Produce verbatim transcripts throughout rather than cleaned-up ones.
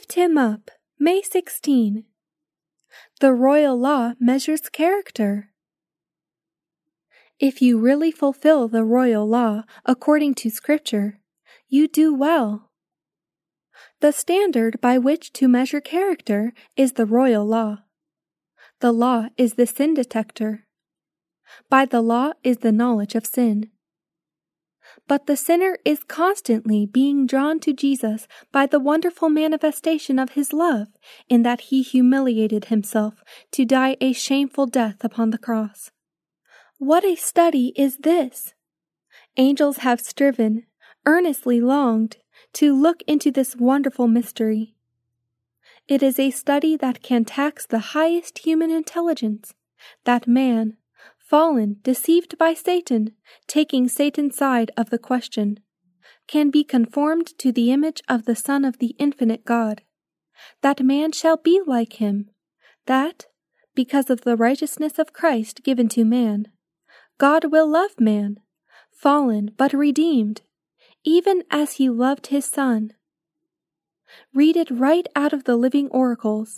Lift him up, May sixteenth. The royal law measures character. If you really fulfill the royal law according to Scripture, you do well. The standard by which to measure character is the royal law. The law is the sin detector. By the law is the knowledge of sin. But the sinner is constantly being drawn to Jesus by the wonderful manifestation of his love in that he humiliated himself to die a shameful death upon the cross. What a study is this! Angels have striven, earnestly longed, to look into this wonderful mystery. It is a study that can tax the highest human intelligence, that man, fallen, deceived by Satan, taking Satan's side of the question, can be conformed to the image of the Son of the infinite God, that man shall be like him, that, because of the righteousness of Christ given to man, God will love man, fallen but redeemed, even as he loved his Son. Read it right out of the living oracles.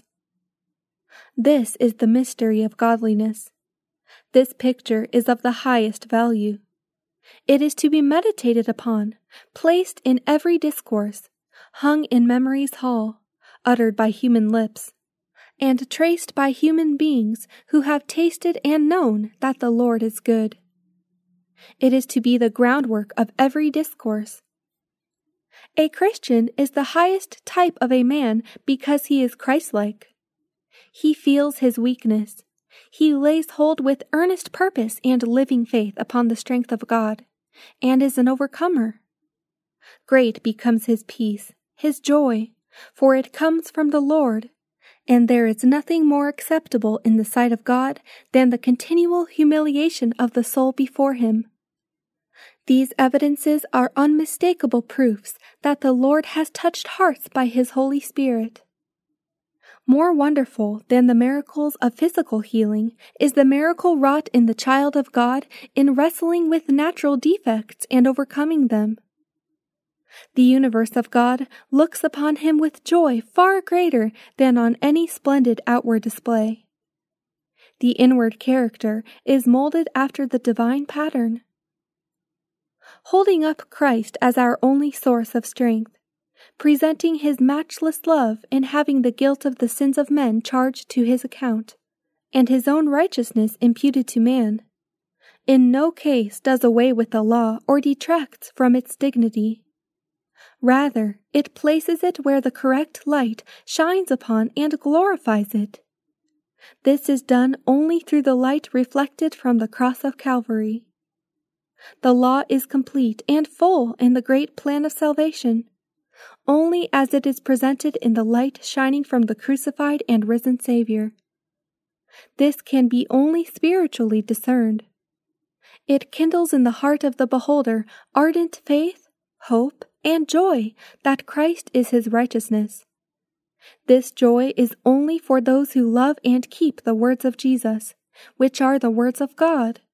This is the mystery of godliness. This picture is of the highest value. It is to be meditated upon, placed in every discourse, hung in memory's hall, uttered by human lips, and traced by human beings who have tasted and known that the Lord is good. It is to be the groundwork of every discourse. A Christian is the highest type of a man because he is Christ-like. He feels his weakness. He lays hold with earnest purpose and living faith upon the strength of God, and is an overcomer. Great becomes his peace, his joy, for it comes from the Lord, and there is nothing more acceptable in the sight of God than the continual humiliation of the soul before him. These evidences are unmistakable proofs that the Lord has touched hearts by his Holy Spirit. More wonderful than the miracles of physical healing is the miracle wrought in the child of God in wrestling with natural defects and overcoming them. The universe of God looks upon him with joy far greater than on any splendid outward display. The inward character is molded after the divine pattern. Holding up Christ as our only source of strength, presenting his matchless love in having the guilt of the sins of men charged to his account, and his own righteousness imputed to man, in no case does away with the law or detracts from its dignity. Rather, it places it where the correct light shines upon and glorifies it. This is done only through the light reflected from the cross of Calvary. The law is complete and full in the great plan of salvation, only as it is presented in the light shining from the crucified and risen Savior. This can be only spiritually discerned. It kindles in the heart of the beholder ardent faith, hope, and joy that Christ is his righteousness. This joy is only for those who love and keep the words of Jesus, which are the words of God.